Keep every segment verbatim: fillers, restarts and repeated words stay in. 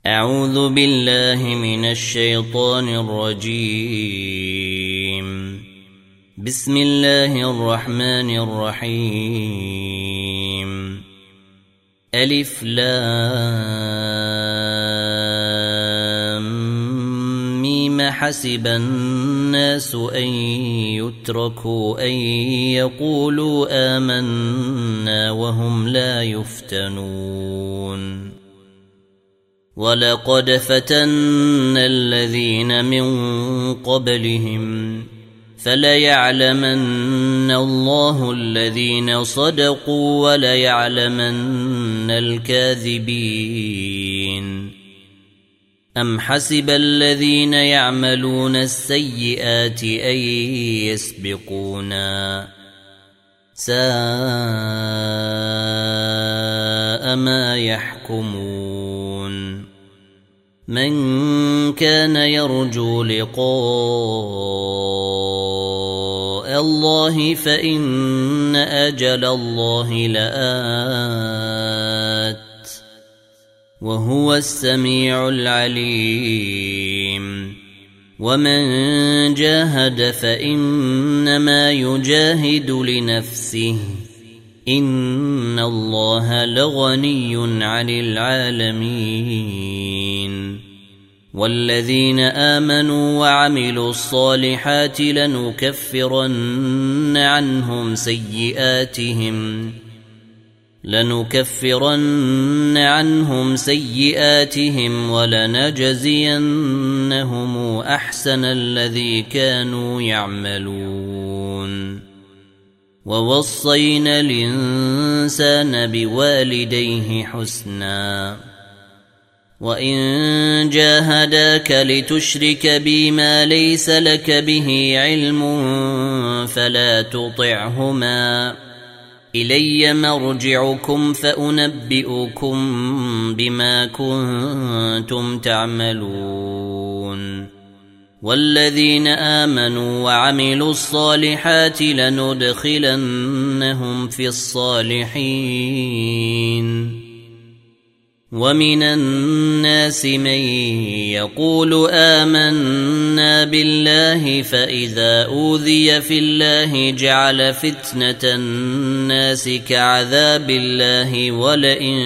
أعوذ بالله من الشيطان الرجيم. بسم الله الرحمن الرحيم. ألف لام ميم حسب الناس أن يتركوا أن يقولوا آمنا وهم لا يفتنون. ولقد فتنا الذين من قبلهم فليعلمن الله الذين صدقوا وليعلمن الكاذبين. أم حسب الذين يعملون السيئات أن يسبقونا ساء ما يحكمون. من كان يرجو لقاء الله فإن أجل الله لآت وهو السميع العليم. ومن جاهد فإنما يجاهد لنفسه إن الله لغني عن العالمين. والذين آمنوا وعملوا الصالحات لنكفرن عنهم سيئاتهم لنكفرن عنهم سيئاتهم ولنجزينهم أحسن الذي كانوا يعملون. ووصينا الإنسان بوالديه حسنا وإن جاهداك لتشرك بي ما ليس لك به علم فلا تطعهما إلي مرجعكم فأنبئكم بما كنتم تعملون. والذين آمنوا وعملوا الصالحات لندخلنهم في الصالحين. ومن الناس من يقول آمنا بالله فإذا أوذي في الله جعل فتنة الناس كعذاب الله ولئن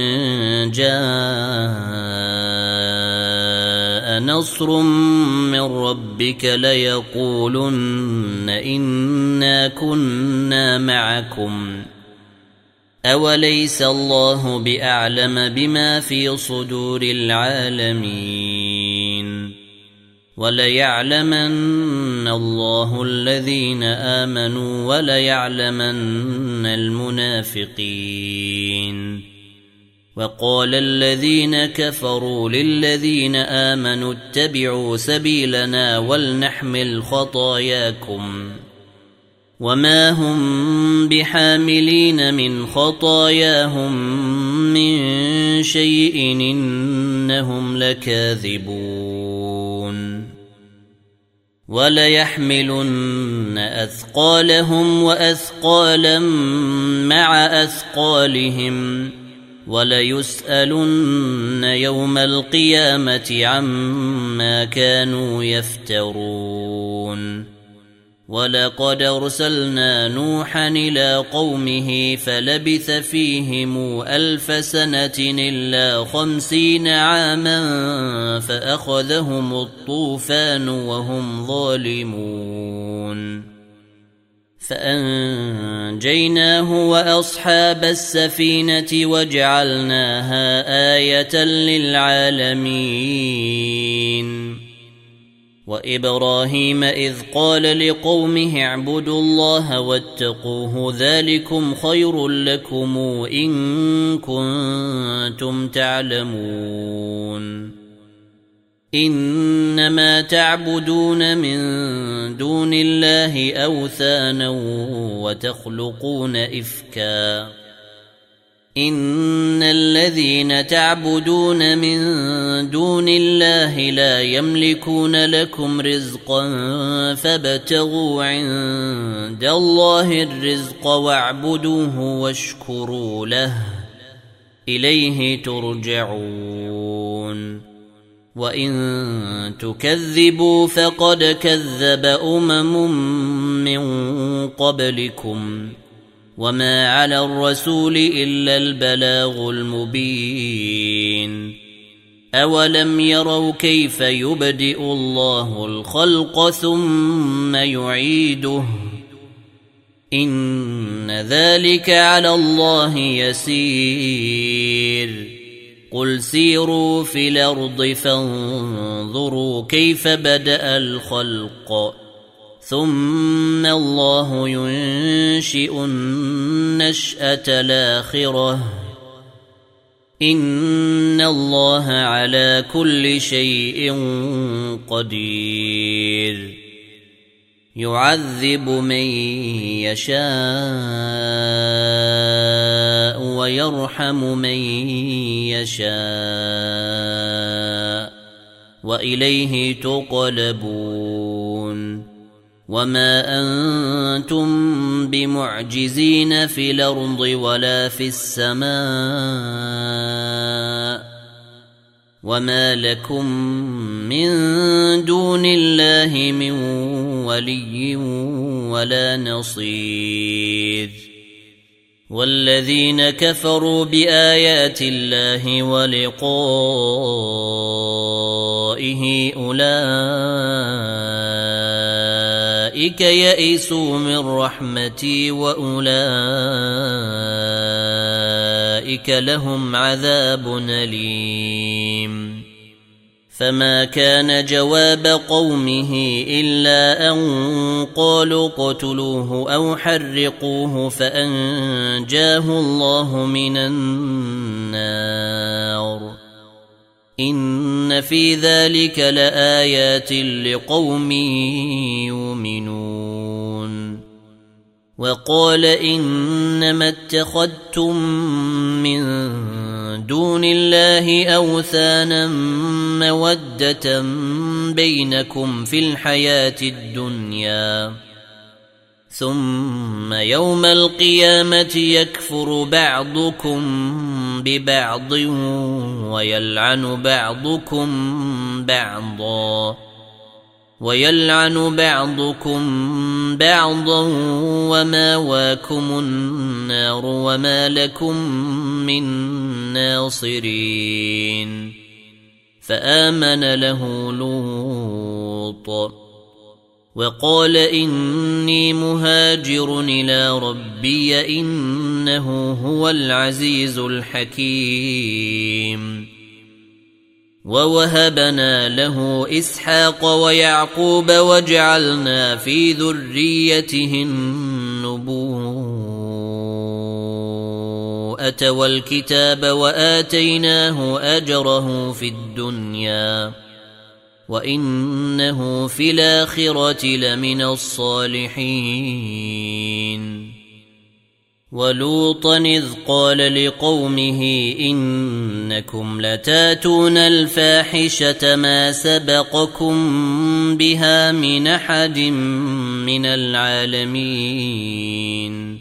جاء نصر من ربك ليقولن إنا كنا معكم أوليس الله بأعلم بما في صدور العالمين. وليعلمن الله الذين آمنوا وليعلمن المنافقين. وقال الذين كفروا للذين آمنوا اتبعوا سبيلنا ولنحمل خطاياكم وما هم بحاملين من خطاياهم من شيء إنهم لكاذبون. وليحملن أثقالهم وأثقالا مع أثقالهم وليسألن يوم القيامة عما كانوا يفترون. ولقد أرسلنا نوحا إلى قومه فلبث فيهم ألف سنة إلا خمسين عاما فأخذهم الطوفان وهم ظالمون. فأنجيناه وأصحاب السفينة وجعلناها آية للعالمين. وإبراهيم إذ قال لقومه اعبدوا الله واتقوه ذلكم خير لكم إن كنتم تعلمون. إنما تعبدون من دون الله أوثانا وتخلقون إفكا إن الذين تعبدون من دون الله لا يملكون لكم رزقا فابتغوا عند الله الرزق واعبدوه واشكروا له إليه ترجعون وإن تكذبوا فقد كذب أمم من قبلكم وما على الرسول إلا البلاغ المبين أولم يروا كيف يبدئ الله الخلق ثم يعيده إن ذلك على الله يسير قل سيروا في الأرض فانظروا كيف بدأ الخلق ثم الله ينشئ النشأة الآخرة إن الله على كل شيء قدير يعذب من يشاء ويرحم من يشاء وإليه تقلبون وما أنتم بمعجزين في الأرض ولا في السماء وما لكم من دون الله من ولي ولا نصير والذين كفروا بآيات الله ولقائه أولئك يئسوا من رحمتي وأولئك لهم عذاب أليم فما كان جواب قومه إلا أن قالوا اقتلوه أو حرقوه فأنجاه الله من النار إن في ذلك لآيات لقوم يؤمنون وقال إنما اتخذتم من دون الله أوثانا مودة بينكم في الحياة الدنيا ثم يوم القيامة يكفر بعضكم ببعض ويلعن بعضكم بعضا ويلعن بعضكم بعضا وماواكم النار وما لكم من ناصرين فآمن له لوط وقال إني مهاجر إلى ربي إنه هو العزيز الحكيم ووهبنا له إسحاق ويعقوب وجعلنا في ذريته النبوءة والكتاب وآتيناه أجره في الدنيا وإنه في الآخرة لمن الصالحين ولوطا إذ قال لقومه إنكم لتاتون الفاحشة ما سبقكم بها من أحد من العالمين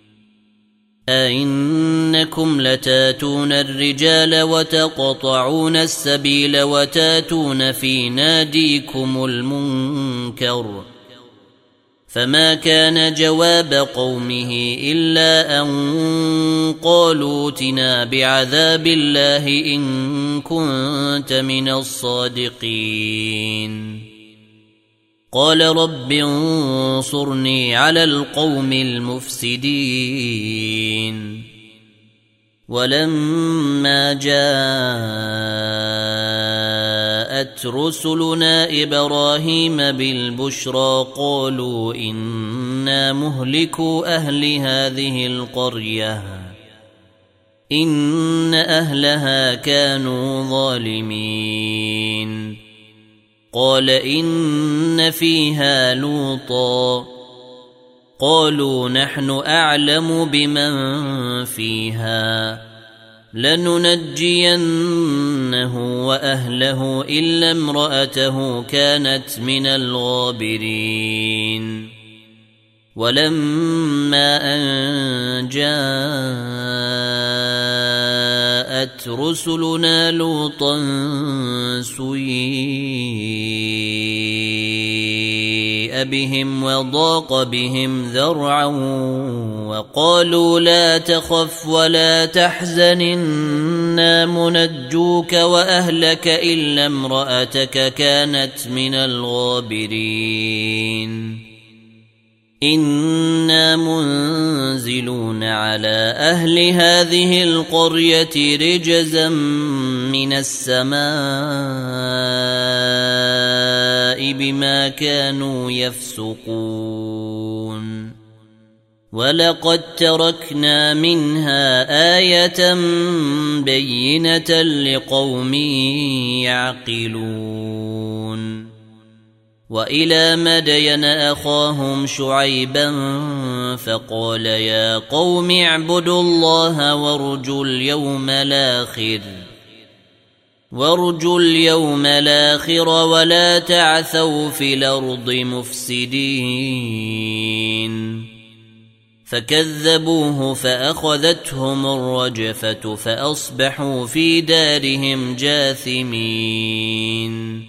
أئنكم لتاتون الرجال وتقطعون السبيل وتاتون في ناديكم المنكر فما كان جواب قومه إلا أن قالوا ائتنا بعذاب الله إن كنت من الصادقين قال رب انصرني على القوم المفسدين ولما جاءت رسلنا إبراهيم بالبشرى قالوا إنا مهلكو أهل هذه القرية إن أهلها كانوا ظالمين قال إن فيها لوطا قالوا نحن أعلم بمن فيها لننجينه وأهله إلا امرأته كانت من الغابرين ولما أن جاءت كذبت رسلنا لوطا سيئ بهم وضاق بهم ذرعا وقالوا لا تخف ولا تحزن إنا منجوك وأهلك إلا امرأتك كانت من الغابرين إنا منزلون على أهل هذه القرية رجزا من السماء بما كانوا يفسقون ولقد تركنا منها آية بينة لقوم يعقلون وإلى مدين أخاهم شعيبا فقال يا قوم اعبدوا الله وارجوا اليوم الآخر وارجوا اليوم الآخر ولا تعثوا في الأرض مفسدين فكذبوه فأخذتهم الرجفة فأصبحوا في دارهم جاثمين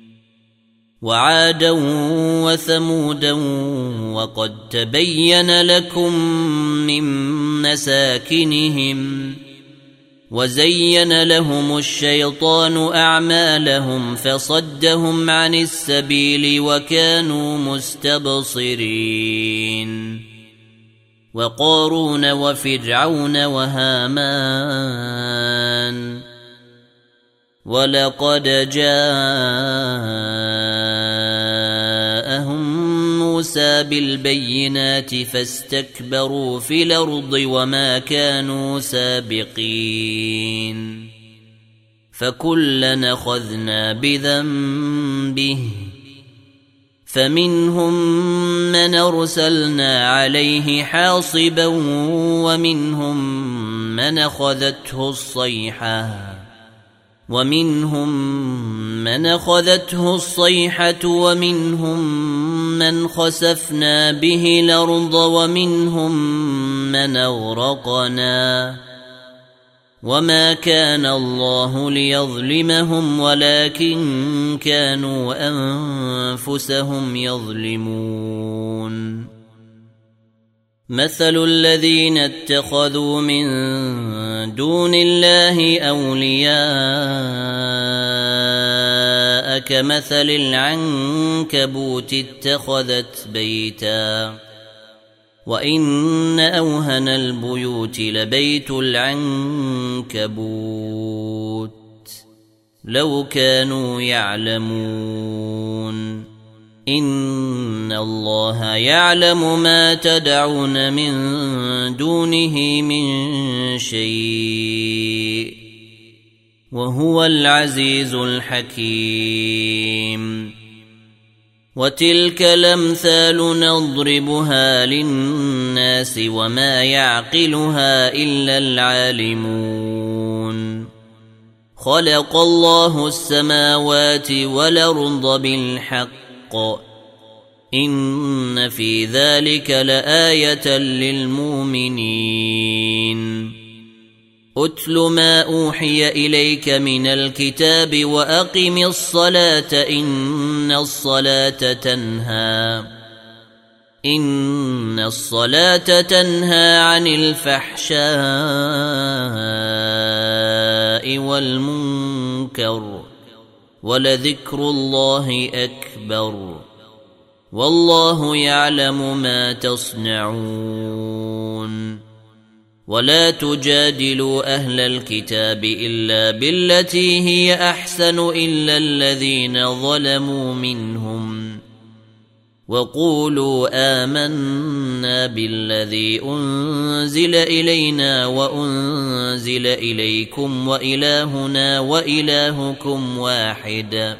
وعادا وثمودا وقد تبين لكم من مساكنهم وزين لهم الشيطان أعمالهم فصدهم عن السبيل وكانوا مستبصرين وقارون وفرعون وهامان ولقد جاءهم موسى بالبينات فاستكبروا في الأرض وما كانوا سابقين فكلا أخذنا بذنبه فمنهم من أرسلنا عليه حاصبا ومنهم من أخذته الصيحة ومنهم من أخذته الصيحة ومنهم من خسفنا به الأرض ومنهم من أغرقنا وما كان الله ليظلمهم ولكن كانوا أنفسهم يظلمون مثل الذين اتخذوا من دون الله أولياء كمثل العنكبوت اتخذت بيتا وإن أوهن البيوت لبيت العنكبوت لو كانوا يعلمون إن الله يعلم ما تدعون من دونه من شيء وهو العزيز الحكيم وتلك الأمثال نضربها للناس وما يعقلها إلا العالمون خلق الله السماوات والأرض بالحق إن في ذلك لآية للمؤمنين أتل ما أوحي إليك من الكتاب وأقم الصلاة إن الصلاة تنهى إن الصلاة تنهى عن الفحشاء والمنكر ولذكر الله أكبر والله يعلم ما تصنعون ولا تجادلوا أهل الكتاب إلا بالتي هي أحسن إلا الذين ظلموا منهم وقولوا آمنا بالذي أنزل إلينا وأنزل إليكم وإلهنا وإلهكم واحد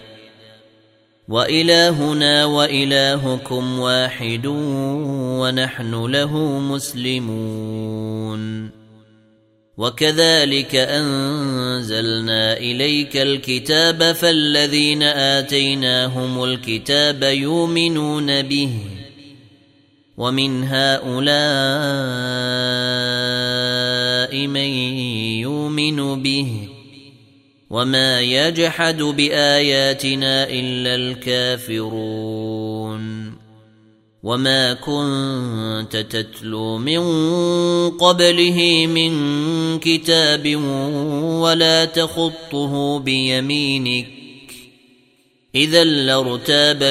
وإلهنا وإلهكم واحد ونحن له مسلمون وكذلك أنزلنا إليك الكتاب فالذين آتيناهم الكتاب يؤمنون به ومن هؤلاء من يؤمن به وما يجحد بآياتنا إلا الكافرون وما كنت تتلو من قبله من كتاب ولا تخطه بيمينك إذا لارتاب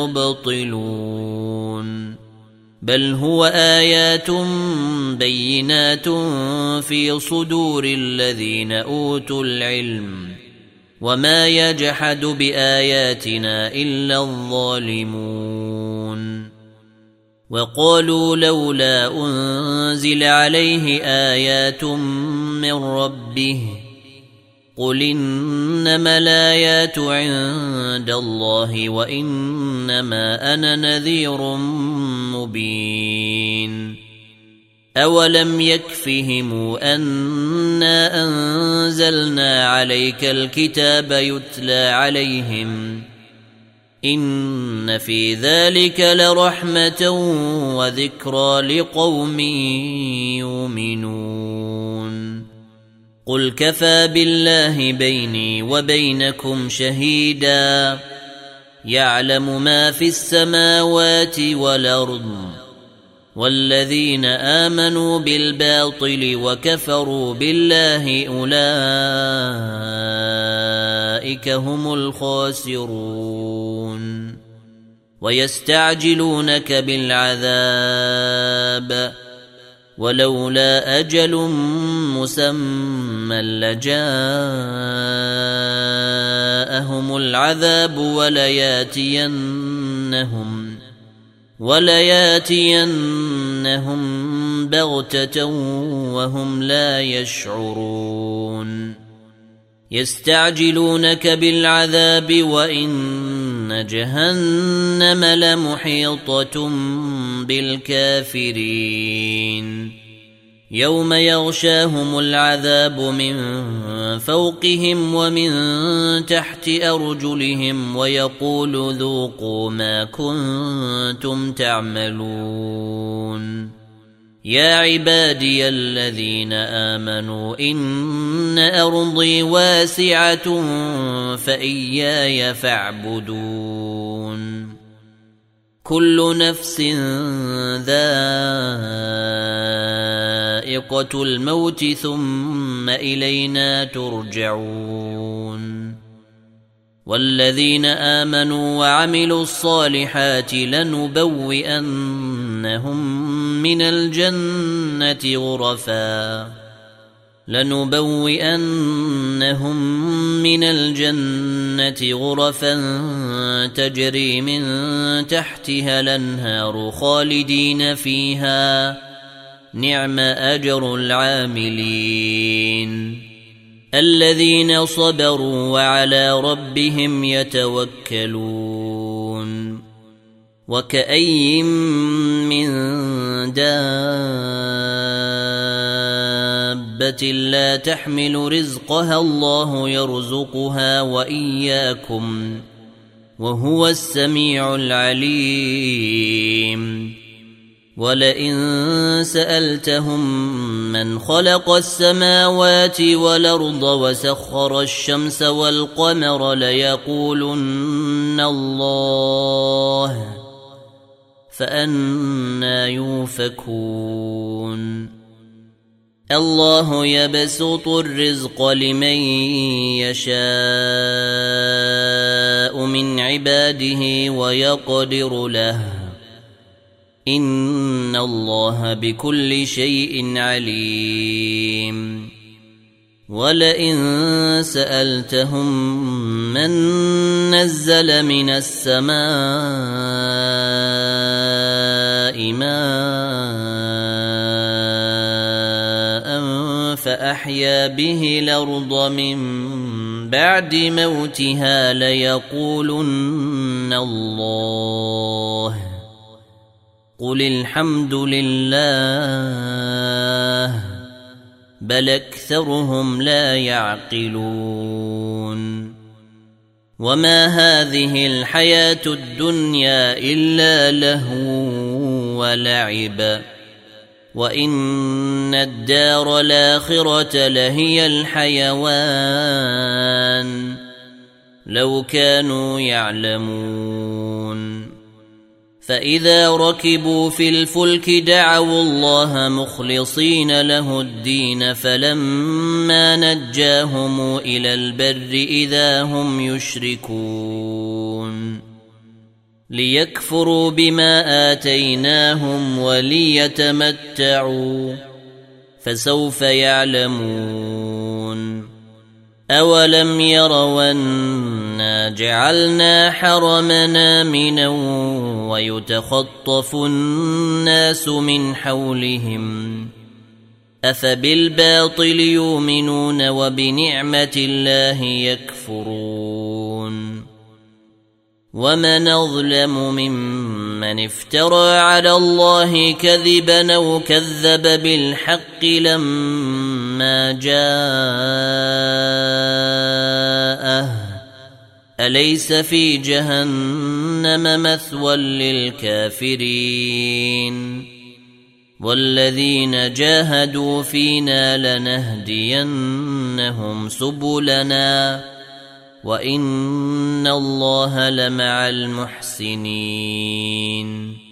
المبطلون بل هو آيات بينات في صدور الذين أوتوا العلم وما يجحد بآياتنا إلا الظالمون وقالوا لولا أنزل عليه آيات من ربه قل إنما الآيات عند الله وإنما أنا نذير مبين أولم يكفهم أنا أنزلنا عليك الكتاب يتلى عليهم إن في ذلك لرحمة وذكرى لقوم يؤمنون قل كفى بالله بيني وبينكم شهيدا يعلم ما في السماوات والأرض والذين آمنوا بالباطل وكفروا بالله أولئك هم الخاسرون ويستعجلونك بالعذاب ولولا أجل مسمى لجاءهم العذاب ولياتينهم ولياتينهم بغتة وهم لا يشعرون يستعجلونك بالعذاب وإن جهنم لمحيطة بالكافرين يوم يغشاهم العذاب من فوقهم ومن تحت أرجلهم ويقول ذوقوا ما كنتم تعملون يا عبادي الذين آمنوا إن أرضي واسعة فإياي فاعبدون كل نفس ذائقة الموت ثم إلينا ترجعون والذين آمنوا وعملوا الصالحات لنبوئنهم من الجنة غرفا لنبوئنهم من الجنة غرفا تجري من تحتها الأنهار خالدين فيها نعم أجر العاملين الذين صبروا وعلى ربهم يتوكلون وكأي من دابة لا تحمل رزقها الله يرزقها وإياكم وهو السميع العليم ولئن سألتهم من خلق السماوات والأرض وسخر الشمس والقمر ليقولن الله فأنى يؤفكون الله يبسط الرزق لمن يشاء من عباده ويقدر له إن الله بكل شيء عليم ولئن سألتهم من نزل من السماء ماء فأحيا به الأرض من بعد موتها ليقولن الله قل الحمد لله بل أكثرهم لا يعقلون وما هذه الحياة الدنيا إلا لهو ولعب وإن الدار الآخرة لهي الحيوان لو كانوا يعلمون فإذا ركبوا في الفلك دعوا الله مخلصين له الدين فلما نجاهم إلى البر إذا هم يشركون ليكفروا بما آتيناهم وليتمتعوا فسوف يعلمون أولم يروا أنا جعلنا حرمنا آمنا ويتخطف الناس من حولهم أفبالباطل يؤمنون وبنعمة الله يكفرون ومن أظلم ممن افترى على الله كذبا أو كذب بالحق لما جاءه أليس في جهنم مثوى للكافرين والذين جاهدوا فينا لنهدينهم سبلنا وإن الله لمع المحسنين